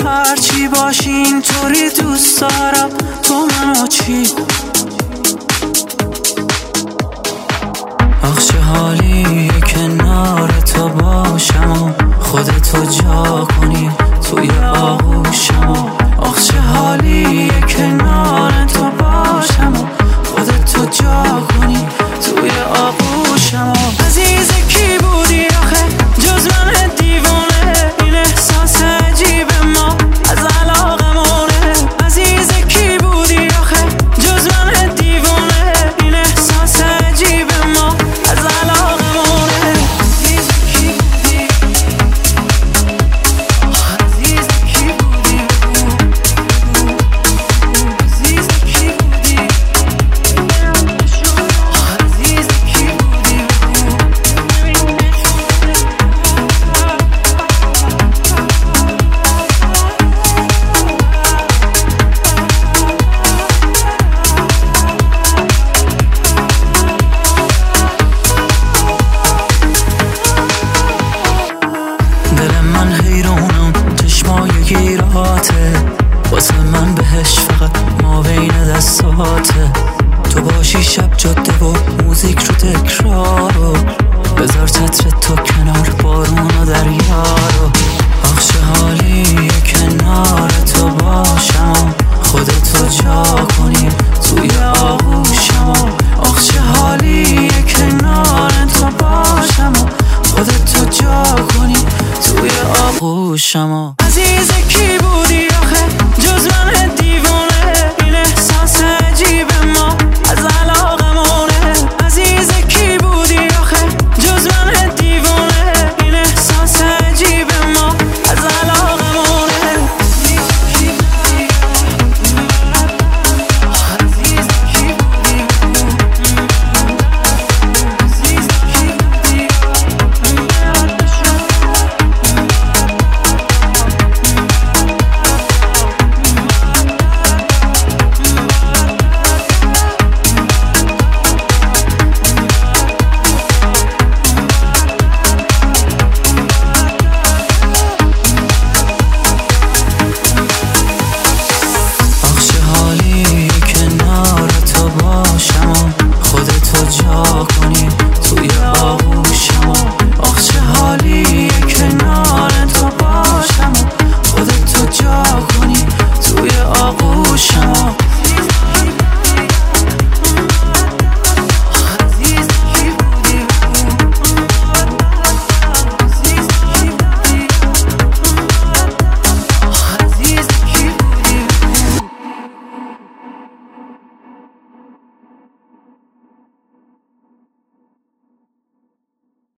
هرچی باشی اینطوری دوست دارم، تو منو چی؟ آخ چه حالی کنار تو باشم و خودتو جا کنی توی آغوشم. آخ چه حالی کنار تو باشم و خودتو جا کنی توی آغوشم. عزیز کی بودی آخه جز من دیوانه، این احساس عجیب ما از علاقمونه. عزیز کی بودی آخه جز من دیوانه، این احساس عجیب ما از علاقمونه. عزیز کی بودی، عزیز کی بودی، عزیز کی بودی، عزیز کی بودی. دل من حیرانم، چشمای گیراته واسه من، بهش فقط ما بین دستاته. تو باشی شب جاده و موزیک رو تکرارو، بذار چتر تو کنار بارون و دریا رو. آخ چه حالی کنار تو باشم، خودتو جا کنی توی آغوشم. آخ چه حالی کنار تو باشم، خودتو جا کنی توی آغوشم. عزیز کی بودی